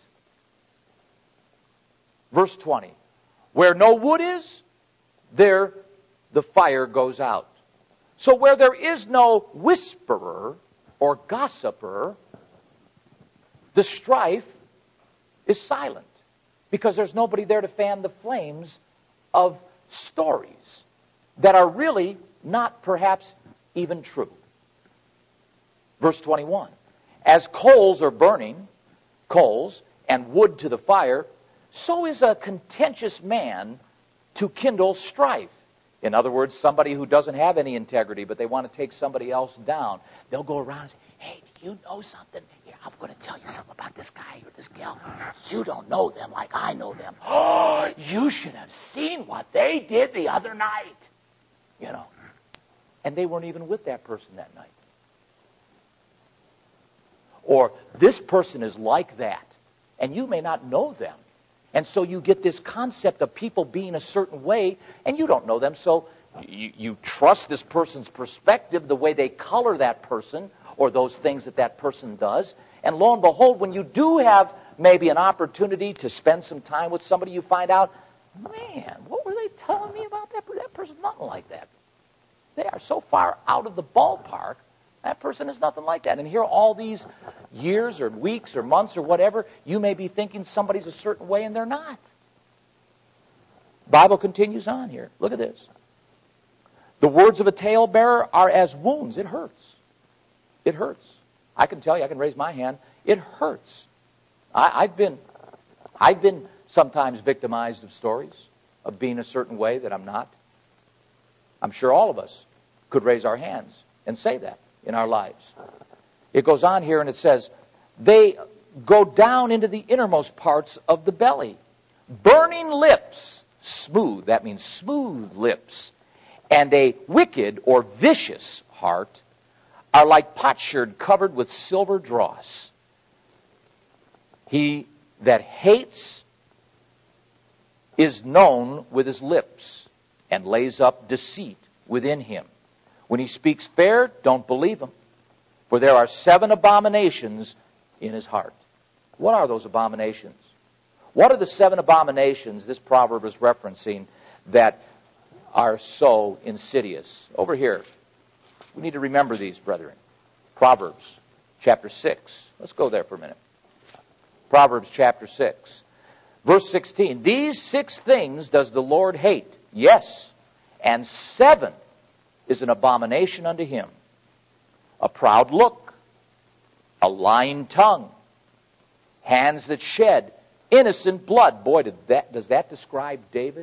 Verse 20. Where no wood is, there the fire goes out. So where there is no whisperer or gossiper, the strife is silent, because there's nobody there to fan the flames of stories that are really not perhaps even true. Verse 21. As coals are burning, coals, and wood to the fire, so is a contentious man to kindle strife. In other words, somebody who doesn't have any integrity, but they want to take somebody else down. They'll go around and say, hey, do you know something? Here, I'm going to tell you something about this guy or this gal. You don't know them like I know them. Oh, you should have seen what they did the other night. And they weren't even with that person that night. Or this person is like that, and you may not know them. And so you get this concept of people being a certain way, and you don't know them. So you trust this person's perspective, the way they color that person, or those things that person does. And lo and behold, when you do have maybe an opportunity to spend some time with somebody, you find out, man, what were they telling me about that person? That person's nothing like that. They are so far out of the ballpark. That person is nothing like that. And here all these years or weeks or months or whatever, you may be thinking somebody's a certain way and they're not. Bible continues on here. Look at this. The words of a talebearer are as wounds. It hurts. It hurts. I can tell you, I can raise my hand. It hurts. I've been sometimes victimized of stories of being a certain way that I'm not. I'm sure all of us could raise our hands and say that in our lives. It goes on here and it says, they go down into the innermost parts of the belly. Burning lips, smooth, that means smooth lips, and a wicked or vicious heart are like potsherd covered with silver dross. He that hates is known with his lips, and lays up deceit within him. When he speaks fair, don't believe him, for there are 7 abominations in his heart. What are those abominations? What are the 7 abominations this proverb is referencing that are so insidious? Over here. We need to remember these, brethren. Proverbs chapter 6. Let's go there for a minute. Proverbs chapter 6. Verse 16. These 6 things does the Lord hate. Yes. And 7 is an abomination unto him. A proud look. A lying tongue. Hands that shed innocent blood. Boy, does that describe David?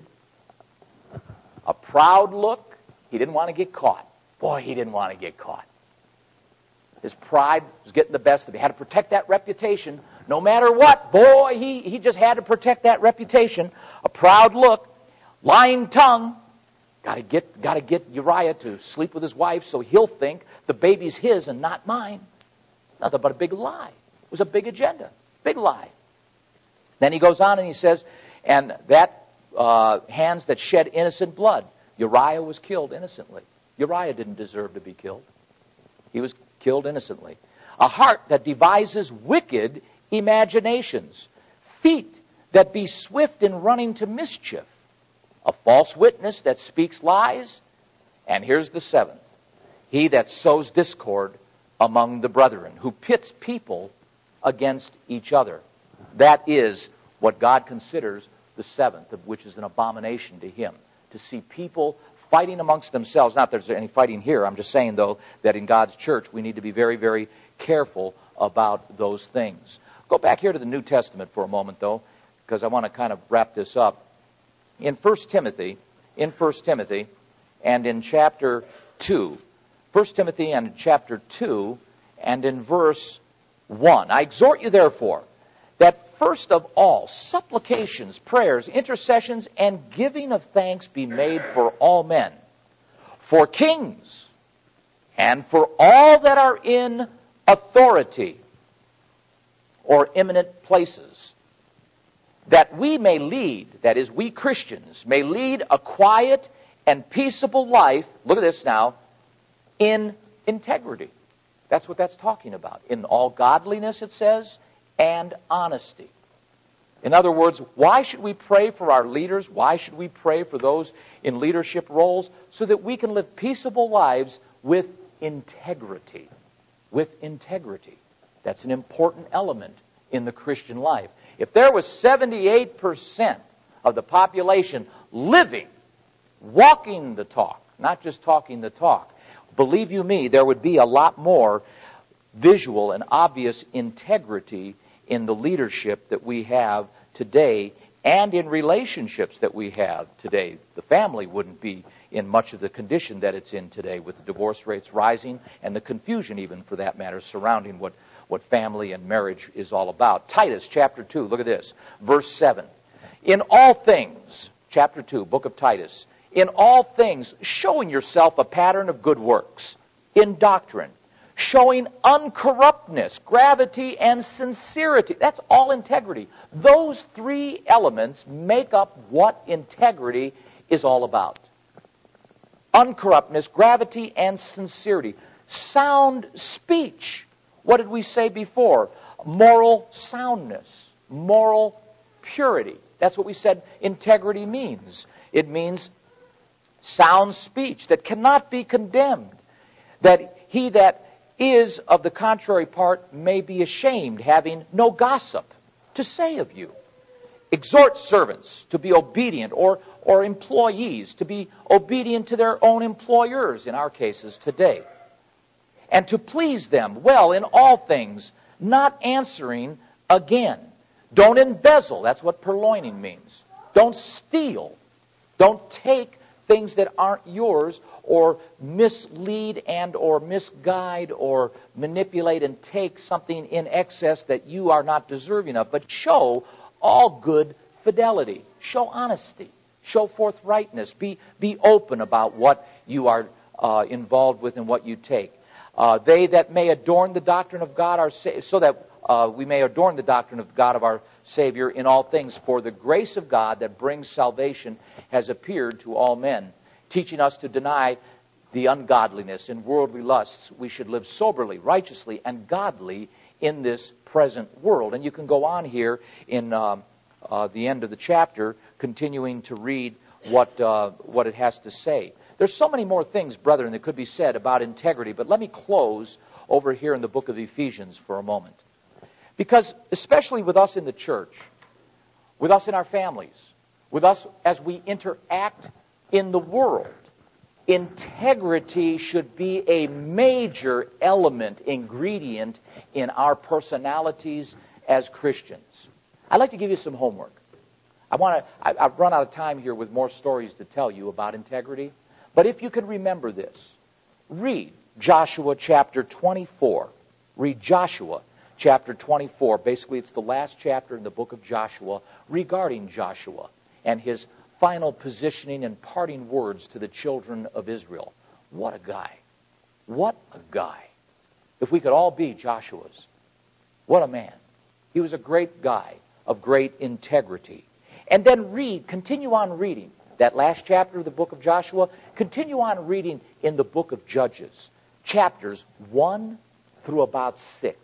A proud look. He didn't want to get caught. Boy, he didn't want to get caught. His pride was getting the best of him. He had to protect that reputation. No matter what, boy, he just had to protect that reputation. A proud look. Lying tongue. Got to get Uriah to sleep with his wife so he'll think the baby's his and not mine. Nothing but a big lie. It was a big agenda. Big lie. Then he goes on and he says, and that hands that shed innocent blood. Uriah was killed innocently. Uriah didn't deserve to be killed. He was killed innocently. A heart that devises wicked imaginations. Feet that be swift in running to mischief. A false witness that speaks lies. And here's the 7th. He that sows discord among the brethren, who pits people against each other. That is what God considers the 7th, which is an abomination to him. To see people fighting amongst themselves. Not that there's any fighting here. I'm just saying, though, that in God's church we need to be very, very careful about those things. Go back here to the New Testament for a moment, though, because I want to kind of wrap this up. In 1 Timothy, and in chapter 2, 1 Timothy and chapter 2, and in verse 1, I exhort you, therefore, that first of all, supplications, prayers, intercessions, and giving of thanks be made for all men, for kings, and for all that are in authority or eminent places, that we may lead, that is, we Christians, may lead a quiet and peaceable life, look at this now, in integrity. That's what that's talking about. In all godliness, it says, and honesty. In other words, why should we pray for our leaders? Why should we pray for those in leadership roles? So that we can live peaceable lives with integrity. With integrity. That's an important element in the Christian life. If there was 78% of the population living, walking the talk, not just talking the talk, believe you me, there would be a lot more visual and obvious integrity in the leadership that we have today and in relationships that we have today. The family wouldn't be in much of the condition that it's in today, with the divorce rates rising and the confusion, even for that matter, surrounding what family and marriage is all about. Titus chapter 2, look at this, verse 7. In all things, chapter 2, book of Titus, in all things showing yourself a pattern of good works, in doctrine, showing uncorruptness, gravity, and sincerity. That's all integrity. Those 3 elements make up what integrity is all about. Uncorruptness, gravity, and sincerity. Sound speech. What did we say before? Moral soundness, moral purity. That's what we said integrity means. It means sound speech that cannot be condemned, that he that is of the contrary part may be ashamed, having no gossip to say of you. Exhort servants to be obedient, or employees to be obedient to their own employers, in our cases today. And to please them well in all things, not answering again. Don't embezzle. That's what purloining means. Don't steal. Don't take things that aren't yours, or mislead and or misguide or manipulate and take something in excess that you are not deserving of. But show all good fidelity. Show honesty. Show forthrightness. Be open about what you are involved with and what you take. They that may adorn the doctrine of God are so that we may adorn the doctrine of God of our Savior in all things. For the grace of God that brings salvation has appeared to all men, teaching us to deny the ungodliness and worldly lusts. We should live soberly, righteously, and godly in this present world. And you can go on here in the end of the chapter, continuing to read what it has to say. There's so many more things, brethren, that could be said about integrity, but let me close over here in the book of Ephesians for a moment. Because especially with us in the church, with us in our families, with us as we interact in the world, integrity should be a major element, ingredient in our personalities as Christians. I'd like to give you some homework. I've run out of time here with more stories to tell you about integrity. But if you can remember this, read Joshua chapter 24. Read Joshua chapter 24. Basically, it's the last chapter in the book of Joshua regarding Joshua and his final positioning and parting words to the children of Israel. What a guy. What a guy. If we could all be Joshua's. What a man. He was a great guy of great integrity. And then continue on reading that last chapter of the book of Joshua. Continue on reading in the book of Judges, chapters 1 through about 6.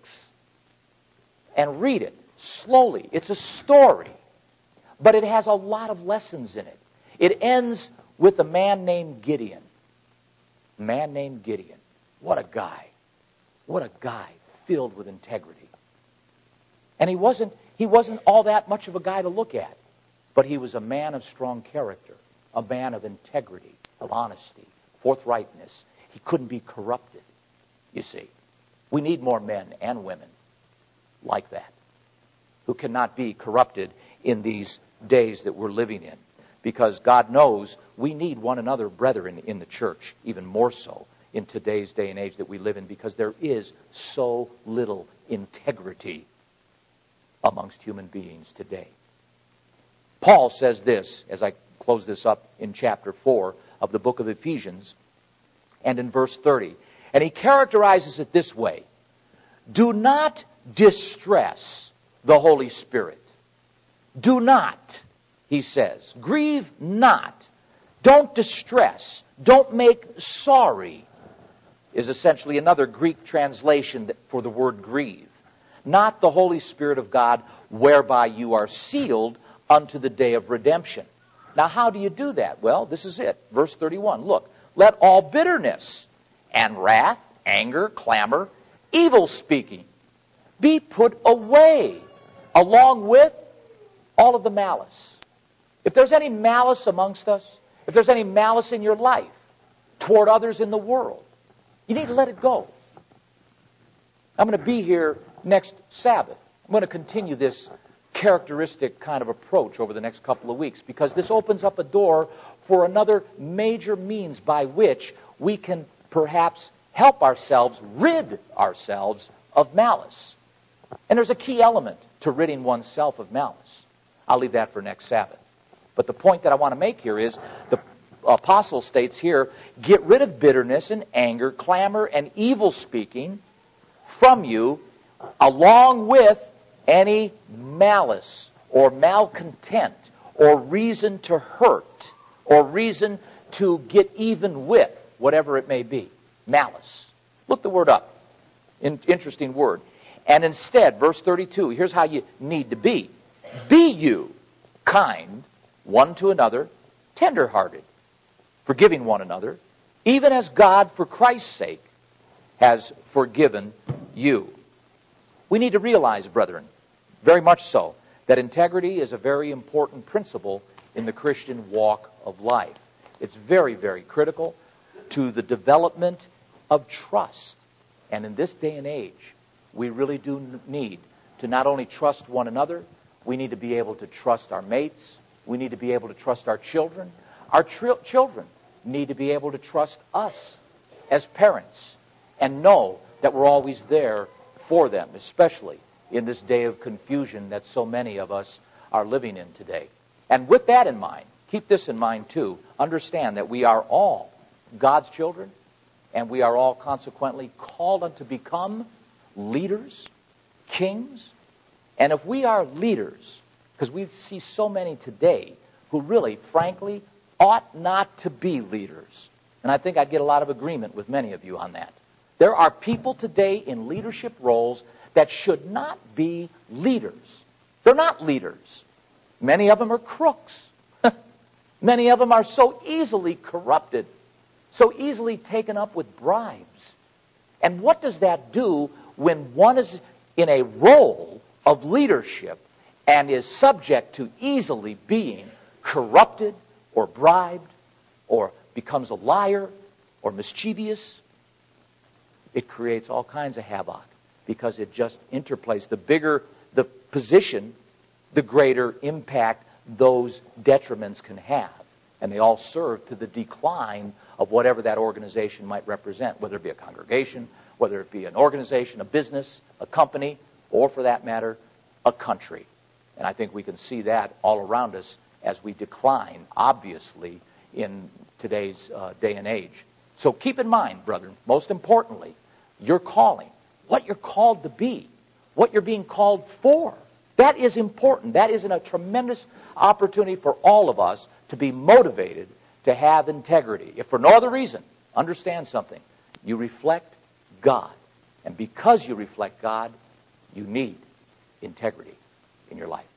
And read it slowly. It's a story, but it has a lot of lessons in it. It ends with a man named Gideon. A man named Gideon. What a guy. What a guy filled with integrity. And he wasn't all that much of a guy to look at, but he was a man of strong character, a man of integrity, of honesty, forthrightness. He couldn't be corrupted, you see. We need more men and women like that, who cannot be corrupted in these days that we're living in. Because God knows we need one another, brethren, in the church, even more so in today's day and age that we live in, because there is so little integrity amongst human beings today. Paul says this, as I close this up in chapter 4 of the book of Ephesians, and in verse 30. And he characterizes it this way: do not distress the Holy Spirit. Do not, he says, grieve not. Don't distress. Don't make sorry, is essentially another Greek translation for the word grieve. Not the Holy Spirit of God, whereby you are sealed unto the day of redemption. Now, how do you do that? Well, this is it. Verse 31. Look, let all bitterness and wrath, anger, clamor, evil speaking be put away, along with all of the malice. If there's any malice amongst us, if there's any malice in your life toward others in the world, you need to let it go. I'm going to be here next Sabbath. I'm going to continue this characteristic kind of approach over the next couple of weeks, because this opens up a door for another major means by which we can perhaps help ourselves rid ourselves of malice. And there's a key element to ridding oneself of malice. I'll leave that for next Sabbath. But the point that I want to make here is the apostle states here, get rid of bitterness and anger, clamor, and evil speaking from you, along with any malice or malcontent or reason to hurt or reason to get even with, whatever it may be. Malice. Look the word up. Interesting word. And instead, verse 32, here's how you need to be. Be you kind one to another, tender-hearted, forgiving one another, even as God, for Christ's sake, has forgiven you. We need to realize, brethren, very much so, that integrity is a very important principle in the Christian walk of life. It's very, very critical to the development of trust. And in this day and age, we really do need to not only trust one another, we need to be able to trust our mates, we need to be able to trust our children. Our children need to be able to trust us as parents and know that we're always there for them, especially in this day of confusion that so many of us are living in today. And with that in mind, keep this in mind too, understand that we are all God's children, and we are all consequently called on to become leaders, kings. And if we are leaders, because we see so many today who really, frankly, ought not to be leaders. And I think I'd get a lot of agreement with many of you on that. There are people today in leadership roles that should not be leaders. They're not leaders. Many of them are crooks. Many of them are so easily corrupted, so easily taken up with bribes. And what does that do when one is in a role of leadership and is subject to easily being corrupted or bribed or becomes a liar or mischievous? It creates all kinds of havoc because it just interplays. The bigger the position, the greater impact those detriments can have. And they all serve to the decline of whatever that organization might represent, whether it be a congregation, whether it be an organization, a business, a company, or for that matter, a country. And I think we can see that all around us as we decline, obviously, in today's day and age. So keep in mind, brethren, most importantly, your calling, what you're called to be, what you're being called for. That is important. That is a tremendous opportunity for all of us to be motivated to have integrity. If for no other reason, understand something. You reflect God. And because you reflect God, you need integrity in your life.